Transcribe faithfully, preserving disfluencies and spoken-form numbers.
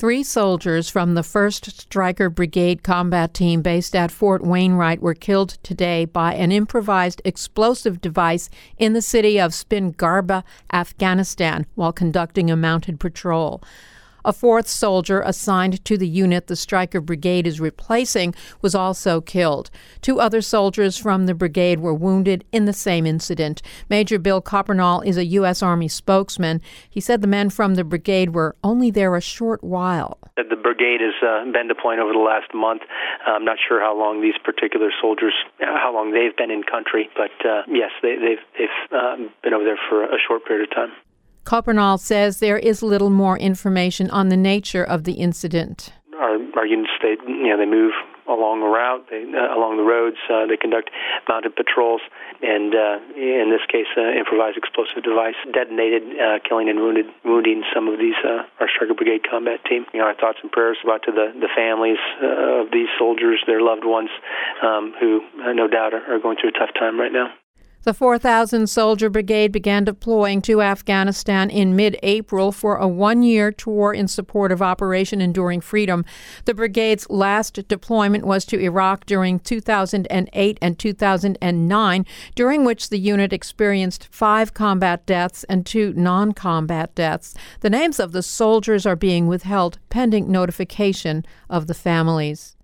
Three soldiers from the first Stryker Brigade combat team based at Fort Wainwright were killed today by an improvised explosive device in the city of Spingarba, Afghanistan, while conducting a mounted patrol. A fourth soldier assigned to the unit the Stryker Brigade is replacing was also killed. Two other soldiers from the brigade were wounded in the same incident. Major Bill Coppernall is a U S. Army spokesman. He said the men from the brigade were only there a short while. The brigade has uh, been deploying over the last month. I'm not sure how long these particular soldiers, how long they've been in country, but uh, yes, they, they've, they've uh, been over there for a short period of time. Coppernall says there is little more information on the nature of the incident. Our, our units, they, you know, they move along the route, they, uh, along the roads. Uh, they conduct mounted patrols, and uh, in this case, uh, improvised explosive device detonated, uh, killing and wounded, wounding some of these uh, our Stryker Brigade combat team. You know, our thoughts and prayers go out to the the families uh, of these soldiers, their loved ones, um, who uh, no doubt are, are going through a tough time right now. The four thousand soldier brigade began deploying to Afghanistan in mid-April for a one-year tour in support of Operation Enduring Freedom. The brigade's last deployment was to Iraq during two thousand eight and two thousand nine, during which the unit experienced five combat deaths and two non-combat deaths. The names of the soldiers are being withheld pending notification of the families.